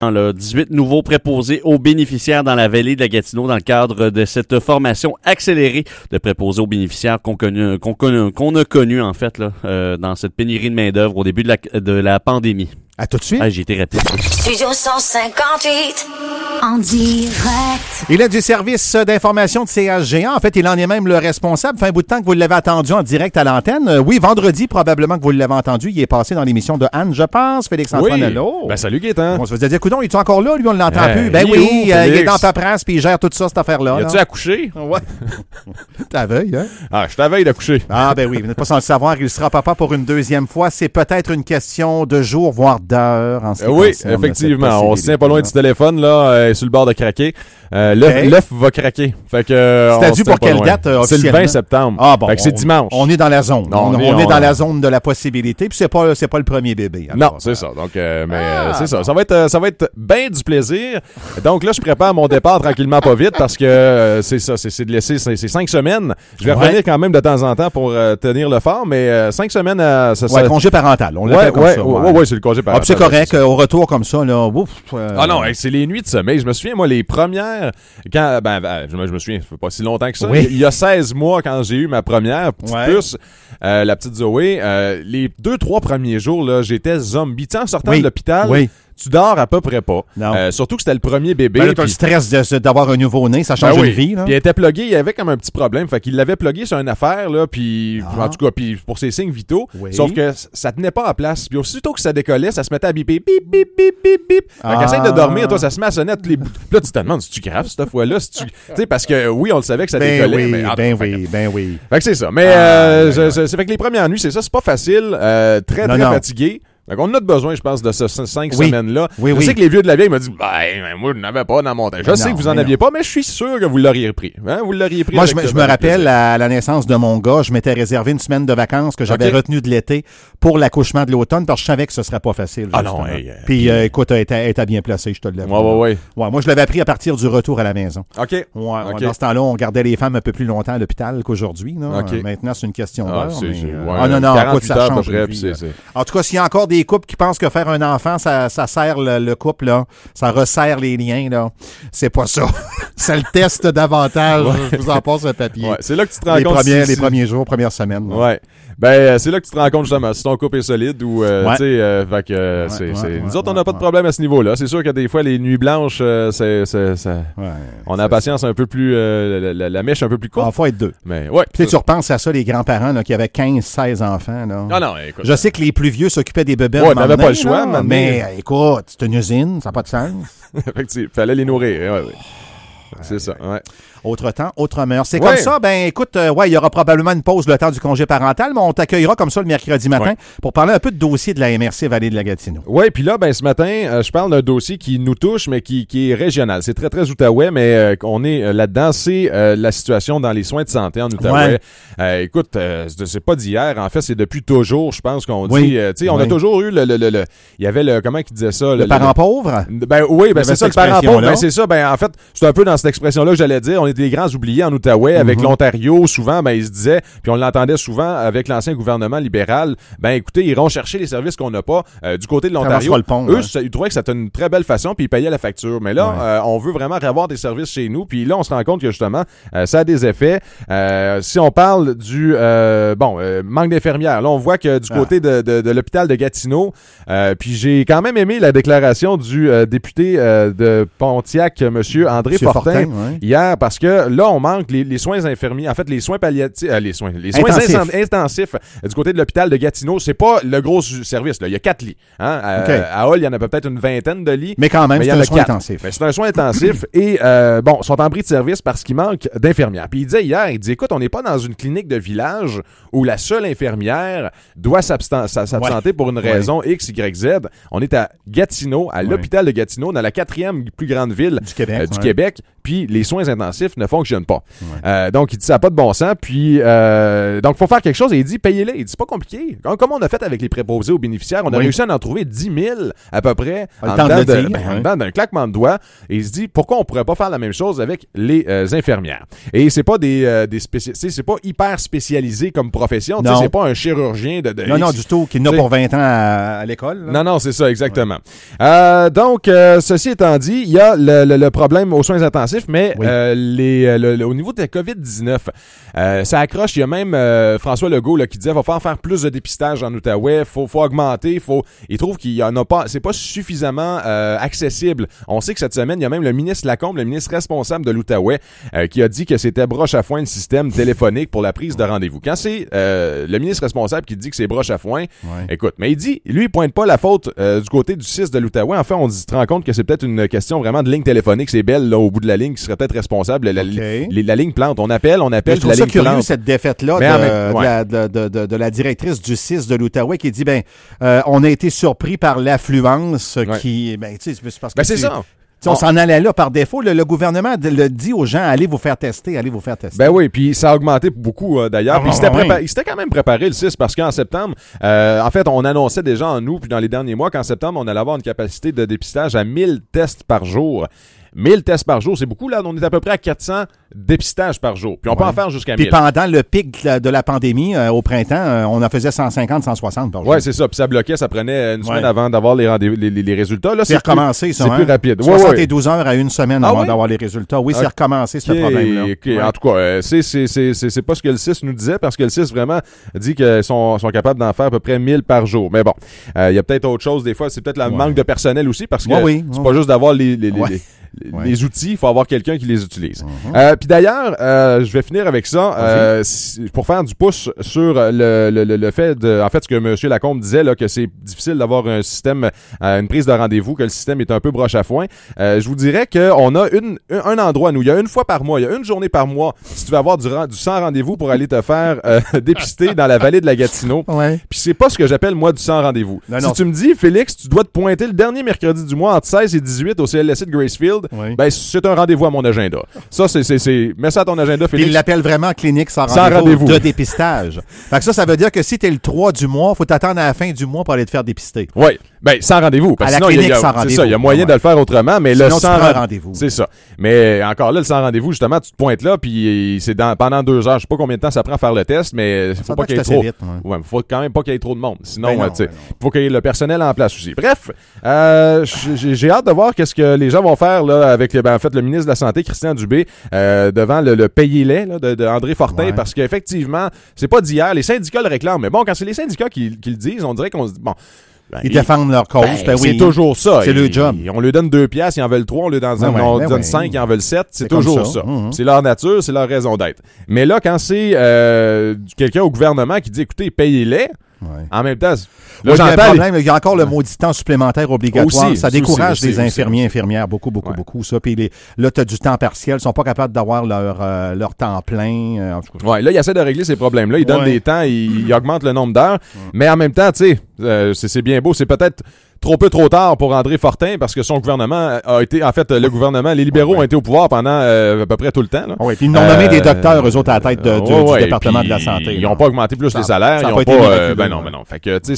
Là, 18 nouveaux préposés aux bénéficiaires dans la vallée de la Gatineau dans le cadre de cette formation accélérée de préposés aux bénéficiaires qu'on a connu en fait là, dans cette pénurie de main-d'œuvre au début de la pandémie. À tout de suite. Ah, j'ai été rapide. Studio 158 en direct. Il est du service d'information de CHGA. En fait, il en est même le responsable. Fait un bout de temps que vous l'avez attendu en direct à l'antenne. Oui, vendredi, probablement que vous l'avez entendu. Il est passé dans l'émission de Anne, je pense. Félix-Antoine Hello. Ben, salut Gaétan. On se faisait dire, coudonc, il est encore là? Lui, on l'entend plus. Ben oui, il est dans paperasse puis il gère tout ça, cette affaire-là. Y a-tu accouché? Ouais. T'es à veille, hein? Ah, je suis à veille d'accoucher. Ah, ben oui, vous n'êtes pas sans le savoir. Il sera papa pour une deuxième fois. C'est peut-être une question de jours, voire d'heures. En ce qui oui, concerne effectivement. On se tient pas loin du téléphone, là, sur le bord de craquer. L'œuf va craquer. Fait que. C'est dû pour quelle date, officiellement? C'est le 20 septembre. Ah bon. Fait que c'est dimanche. On est dans la zone. Non, on est dans la zone de la possibilité. Puis c'est pas le premier bébé. Non, c'est ça. Donc, c'est ça. Ça va être bien du plaisir. Donc là, je prépare mon départ tranquillement, pas vite, parce que c'est ça. C'est de laisser ces 5 semaines. Je vais revenir quand même de temps en temps pour tenir le fort, mais 5 semaines, ça. Congé parental. On l'appelle comme ça. Ouais, c'est le congé parental. C'est correct. Au retour comme ça, là. Ah non, c'est les nuits de sommeil. Je me souviens, moi, les premières. Je me souviens, ça fait pas si longtemps que ça. Oui. Il y a 16 mois, quand j'ai eu ma première petite puce, la petite Zoé, les 2-3 premiers jours, là, j'étais zombie. Tu sais, en sortant de l'hôpital, tu dors à peu près pas. Surtout que c'était le premier bébé. Ben là, t'as le stress d'avoir un nouveau-né, ça change une vie. Là. Puis elle était pluguée, il y avait comme un petit problème. Fait qu'il l'avait plugué sur une affaire, là, puis en tout cas, puis pour ses signes vitaux. Sauf que ça tenait pas en place. Puis aussitôt que ça décollait, ça se mettait à biper, bip, bip, bip, bip, bip. Fait qu'elle essaie de dormir, toi, ça se met à sonner à tous les bouts. Puis là, tu te demandes, si tu grave cette fois-là, tu sais, parce que oui, on le savait que ça décollait. Ben oui. Fait que c'est ça. Mais c'est fait que les premières nuits, c'est ça, c'est pas facile. Très fatigué. Donc, on a besoin, je pense, de ces 5 semaines-là. Je sais que les vieux de la vieille m'ont dit, moi, je n'avais pas dans mon temps. Je sais que vous en aviez pas, mais je suis sûr que vous l'auriez pris. Hein? Vous l'auriez pris. Moi, je me rappelle, à la naissance de mon gars, je m'étais réservé une semaine de vacances que j'avais retenue de l'été pour l'accouchement de l'automne, parce que je savais que ce serait pas facile. Ah non, puis, écoute, elle était bien placée, je te l'avoue. Ouais. Moi, je l'avais appris à partir du retour à la maison. OK. Dans ce temps-là, on gardait les femmes un peu plus longtemps à l'hôpital qu'aujourd'hui. Maintenant, c'est une question d'heure. Non, écoute, ça change. En tout cas, s'il y a encore des couples qui pensent que faire un enfant, ça serre le couple, là. Ça resserre les liens, là. C'est pas ça. Ça le teste davantage. Je vous en passe un papier. Ouais, c'est là que tu te rends compte. Les premiers jours, premières semaines. Ouais. Ben, c'est là que tu te rends compte, justement, si ton couple est solide ou, tu sais, fait que, nous autres, on n'a pas de problème à ce niveau-là. C'est sûr que des fois, les nuits blanches, on a la patience un peu plus, la mèche un peu plus courte. Il faut être deux. Mais, ouais. Puis, tu repenses à ça, les grands-parents, là, qui avaient 15-16 enfants, là. Ah non, écoute. Je sais que les plus vieux s'occupaient des bébés. Ouais, t'avais pas le choix, mais écoute, c'est une usine, ça n'a pas de sens. Effectivement, fallait les nourrir, ouais. C'est ça, ouais. Autre temps, autre mœurs. C'est comme ça, ben écoute, il y aura probablement une pause le temps du congé parental, mais on t'accueillera comme ça le mercredi matin pour parler un peu de dossier de la MRC Vallée de la Gatineau. Oui, puis là, ben ce matin, je parle d'un dossier qui nous touche, mais qui est régional. C'est très, très Outaouais, mais on est là-dedans. C'est la situation dans les soins de santé en Outaouais. Écoute, c'est pas d'hier. En fait, c'est depuis toujours, je pense qu'on dit. Tu sais, on a toujours eu il y avait le, comment qu'il disait ça? Le parent pauvre? Ben oui, ben c'est ça, le parent pauvre. Ben c'est ça. Ben en fait, c'est un peu dans cette expression-là que j'allais dire. On est des grands oubliés en Outaouais. Avec l'Ontario, souvent, ben ils se disaient, puis on l'entendait souvent avec l'ancien gouvernement libéral, ben écoutez, ils iront chercher les services qu'on n'a pas du côté de l'Ontario. Ils trouvaient que c'était une très belle façon, puis ils payaient la facture. Mais là, on veut vraiment avoir des services chez nous, puis là, on se rend compte que justement, ça a des effets. Si on parle du manque d'infirmières, là, on voit que du côté de l'hôpital de Gatineau, puis j'ai quand même aimé la déclaration du député de Pontiac, monsieur André Fortin, hier, parce que là, on manque les soins infirmiers, en fait, les soins palliatifs, les soins intensifs du côté de l'hôpital de Gatineau, c'est pas le gros service, là. Il y a 4 lits. Hein? À Hall, il y en a peut-être une vingtaine de lits. Mais quand même, c'est un soin intensif. C'est un soin intensif et, sont en bris de service parce qu'il manque d'infirmières. Puis il disait hier, écoute, on n'est pas dans une clinique de village où la seule infirmière doit s'absenter pour une raison X, Y, Z. On est à Gatineau, à l'hôpital de Gatineau, dans la 4e plus grande ville du Québec. puis les soins intensifs ne fonctionnent pas. Donc, il dit ça n'a pas de bon sens, puis donc, il faut faire quelque chose, et il dit, payez-les. Il dit, c'est pas compliqué. Comme on a fait avec les préposés aux bénéficiaires, on a réussi à en trouver 10 000 à peu près en dedans d'un claquement de doigts, et il se dit, pourquoi on pourrait pas faire la même chose avec les infirmières? Et c'est pas c'est pas hyper spécialisé comme profession, c'est pas un chirurgien de non, du tout, qui n'a pour 20 ans à l'école. Là. Non, c'est ça, exactement. Donc, ceci étant dit, il y a le problème aux soins intensifs, mais au niveau de la COVID-19, ça accroche. Il y a même François Legault là, qui disait qu'il va faire plus de dépistage en Outaouais, faut augmenter, il trouve qu'il y en a pas, c'est pas suffisamment accessible. On sait que cette semaine, il y a même le ministre Lacombe, le ministre responsable de l'Outaouais, qui a dit que c'était broche à foin le système téléphonique pour la prise de rendez-vous. Quand c'est le ministre responsable qui dit que c'est broche à foin, écoute, mais il pointe pas la faute du côté du CIS de l'Outaouais. Enfin, on se rend compte que c'est peut-être une question vraiment de ligne téléphonique. C'est Bell, là, au bout de la ligne, qui serait peut-être responsable. La ligne plante. On appelle, la ligne plante. Je trouve ça curieux, cette défaite-là de la directrice du CIS de l'Outaouais qui dit, on a été surpris par l'affluence qui... c'est parce que c'est ça. On s'en allait là par défaut. Le gouvernement le dit aux gens, allez vous faire tester. Ben oui, puis ça a augmenté beaucoup d'ailleurs. Puis il s'était quand même préparé le 6 parce qu'en septembre, en fait, on annonçait déjà en août puis dans les derniers mois qu'en septembre, on allait avoir une capacité de dépistage à 1000 tests par jour. 1000 tests par jour, c'est beaucoup. Là, on est à peu près à 400 dépistages par jour. Puis on peut en faire jusqu'à 1000. Puis pendant le pic de la pandémie, au printemps, on en faisait 150, 160 par jour. Oui, c'est ça. Puis ça bloquait. Ça prenait une semaine avant d'avoir les résultats. Là, c'est recommencé, ça. C'est plus rapide. 72 heures à une semaine avant d'avoir les résultats. Oui, c'est recommencé, ce problème-là. En tout cas, c'est pas ce que le 6 nous disait, parce que le 6 vraiment dit qu'ils sont capables d'en faire à peu près 1000 par jour. Mais bon, il y a peut-être autre chose. Des fois, c'est peut-être le manque de personnel aussi, parce que c'est pas juste d'avoir les outils, il faut avoir quelqu'un qui les utilise. Puis d'ailleurs, je vais finir avec ça pour faire du pouce sur le fait de, en fait, ce que M. Lacombe disait, là, que c'est difficile d'avoir un système, une prise de rendez-vous, que le système est un peu broche à foin. Je vous dirais qu'on a un endroit, nous, il y a une fois par mois, il y a une journée par mois, si tu veux avoir du sans rendez-vous pour aller te faire dépister dans la vallée de la Gatineau. Puis c'est pas ce que j'appelle, moi, du sans rendez-vous. Si tu me dis, Félix, tu dois te pointer le dernier mercredi du mois entre 16 et 18 au CLSC de Gracefield, c'est un rendez-vous à mon agenda. Ça, mets ça à ton agenda, Félix. Il l'appelle vraiment clinique sans rendez-vous de dépistage. Fait que ça veut dire que si t'es le 3 du mois, faut t'attendre à la fin du mois pour aller te faire dépister. Oui. Sans rendez-vous. Parce à la clinique sans rendez-vous. C'est ça, il y a moyen de le faire autrement, mais sinon, le sans rendez-vous. C'est ça. Mais encore là, le sans rendez-vous, justement, tu te pointes là, puis c'est pendant 2 heures. Je sais pas combien de temps ça prend à faire le test, mais faut pas qu'il y ait trop. Faut quand même pas qu'il y ait trop de monde. Sinon, faut qu'il y ait le personnel en place aussi. Bref, j'ai hâte de voir qu'est-ce que les gens vont faire là avec en fait le ministre de la Santé, Christian Dubé, devant le payer-lait de André Fortin, parce qu'effectivement, c'est pas d'hier. Les syndicats le réclament, mais bon, quand c'est les syndicats qui le disent, on dirait qu'on se dit bon. Ils défendent leur cause. C'est toujours ça. C'est le job. On lui donne 2 piastres, ils en veulent 3, on lui donne 5, ils en veulent 7. C'est toujours ça. C'est leur nature, c'est leur raison d'être. Mais là, quand c'est quelqu'un au gouvernement qui dit, écoutez, payez-les, en même temps... Là, il y a encore le maudit temps supplémentaire obligatoire. Aussi, ça décourage les infirmiers, infirmières, beaucoup, ça. Puis là, tu as du temps partiel. Ils sont pas capables d'avoir leur temps plein. Là, il essaie de régler ces problèmes-là. Il donne des temps, il augmente le nombre d'heures. Mais en même temps, tu sais, c'est bien beau. C'est peut-être trop tard pour André Fortin parce que son gouvernement a été, en fait, le gouvernement, les libéraux ont été au pouvoir pendant à peu près tout le temps. Oui, puis ils ont nommé des docteurs, eux autres, à la tête du département de la santé. Ils n'ont pas augmenté plus les salaires. Ils n'ont pas. Non. Fait que, tu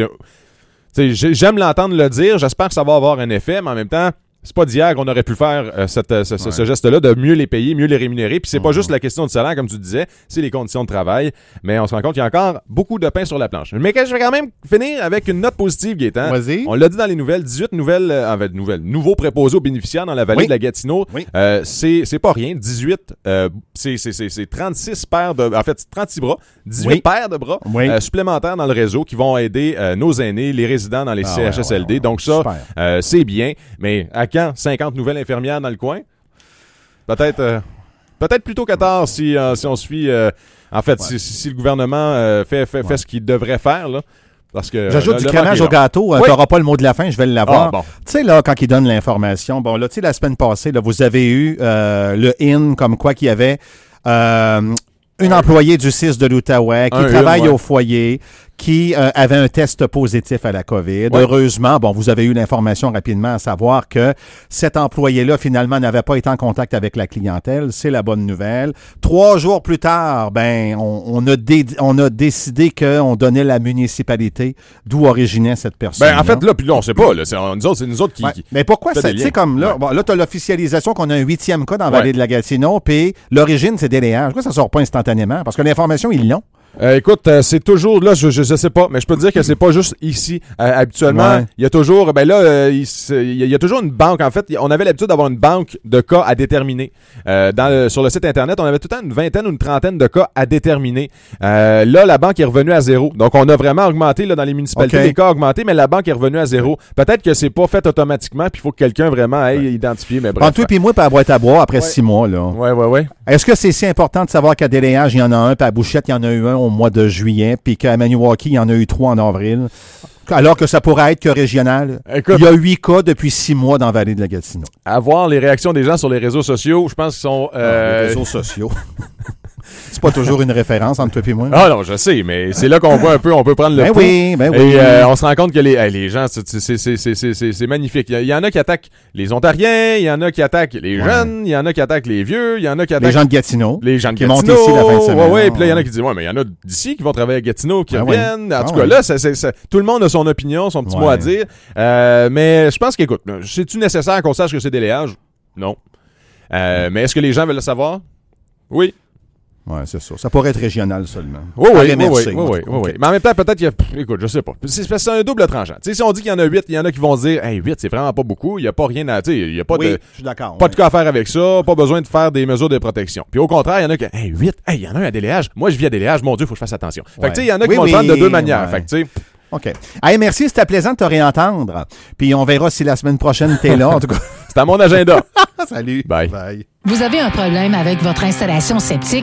sais, j'aime l'entendre le dire. J'espère que ça va avoir un effet, mais en même temps, c'est pas d'hier qu'on aurait pu faire ce geste-là, de mieux les payer, mieux les rémunérer. Puis c'est pas juste la question du salaire, comme tu disais, c'est les conditions de travail. Mais on se rend compte qu'il y a encore beaucoup de pain sur la planche. Mais je vais quand même finir avec une note positive, Gaétan. Vas-y. On l'a dit dans les nouvelles, 18 nouveaux préposés aux bénéficiaires dans la vallée de la Gatineau. Oui. C'est pas rien. 18, c'est 36 paires de... En fait, 36 bras. 18 paires de bras supplémentaires dans le réseau qui vont aider nos aînés, les résidents dans les CHSLD. Donc ça, c'est bien. Mais à quand 50 nouvelles infirmières dans le coin? Peut-être plutôt 14 si on suit... en fait, si le gouvernement fait ce qu'il devrait faire, là. Parce que j'ajoute du crémage au gâteau. Tu n'auras pas le mot de la fin, je vais l'avoir. Bon. Tu sais, là, quand ils donnent l'information, bon, là, tu sais, la semaine passée, là, vous avez eu le IN, comme quoi qu'il y avait... une employée du CIS de l'Outaouais qui travaille au foyer, qui avait un test positif à la COVID. Ouais. Heureusement, vous avez eu l'information rapidement à savoir que cet employé-là, finalement, n'avait pas été en contact avec la clientèle. C'est la bonne nouvelle. 3 jours plus tard, on a décidé qu'on donnait la municipalité d'où originait cette personne. En fait, là, puis là, on sait pas. Là, c'est nous autres qui... Mais pourquoi ça, tu sais, comme là, là, t'as l'officialisation qu'on a un 8e cas dans la vallée de la Gatineau, puis l'origine, c'est DLH. Pourquoi ça sort pas instantanément? Parce que l'information, ils l'ont. Écoute, c'est toujours là, je sais pas, mais je peux te dire que c'est pas juste ici. Habituellement, il y a toujours, il y a toujours une banque. En fait, on avait l'habitude d'avoir une banque de cas à déterminer. Sur le site internet, on avait tout le temps une vingtaine ou une trentaine de cas à déterminer. Là, la banque est revenue à 0. Donc, on a vraiment augmenté là dans les municipalités, les cas ont augmenté, mais la banque est revenue à 0. Peut-être que c'est pas fait automatiquement, puis il faut que quelqu'un vraiment aille identifier. Mais bref. Entre toi et moi, puis à boîte à bois après 6 mois là. Ouais. Est-ce que c'est si important de savoir qu'à Déléage, il y en a un, puis à Bouchette, il y en a eu un au mois de juillet, puis qu'à Maniwaki, il y en a eu 3 en avril, alors que ça pourrait être que régional? Écoute, il y a 8 cas depuis 6 mois dans la vallée de la Gatineau. À voir les réactions des gens sur les réseaux sociaux, je pense qu'ils sont... Les réseaux sociaux... C'est pas toujours une référence entre toi et moi. Ah non, je sais, mais c'est là qu'on voit un peu, on peut prendre le pouls. Oui. Et on se rend compte que les gens, c'est magnifique. Il y en a qui attaquent les Ontariens, il y en a qui attaquent les jeunes, il y en a qui attaquent les vieux, il y en a qui attaquent... Les gens de Gatineau. Les gens de qui Gatineau. montent ici la fin de semaine. Ouais, puis là, il y en a qui disent, mais il y en a d'ici qui vont travailler à Gatineau, qui reviennent. En tout cas, là, tout le monde a son opinion, son petit mot à dire. Mais je pense qu'écoute, c'est-tu nécessaire qu'on sache que c'est DLH? Non. Mais est-ce que les gens veulent le savoir? Oui. Oui, c'est ça. Ça pourrait être régional seulement. Oui. Mais en même temps, peut-être qu'il y a... Écoute, je sais pas. C'est un double tranchant. Tu sais, si on dit qu'il y en a 8, il y en a qui vont dire, 8, c'est vraiment pas beaucoup. Il n'y a pas rien à... Tu sais, il n'y a pas de... Je suis d'accord. Pas de cas à faire avec ça. Pas besoin de faire des mesures de protection. Puis au contraire, il y en a qui... 8, il y en a un à DLH. Moi, je vis à DLH. Mon Dieu, il faut que je fasse attention. Fait que tu sais, il y en a qui vont le prendre de deux manières. Fait que tu sais... OK. Hey, merci, c'était plaisant de te réentendre. Puis on verra si la semaine prochaine t'es là. En tout cas, c'est à mon agenda. Salut. Bye. Vous avez un problème avec votre installation septique?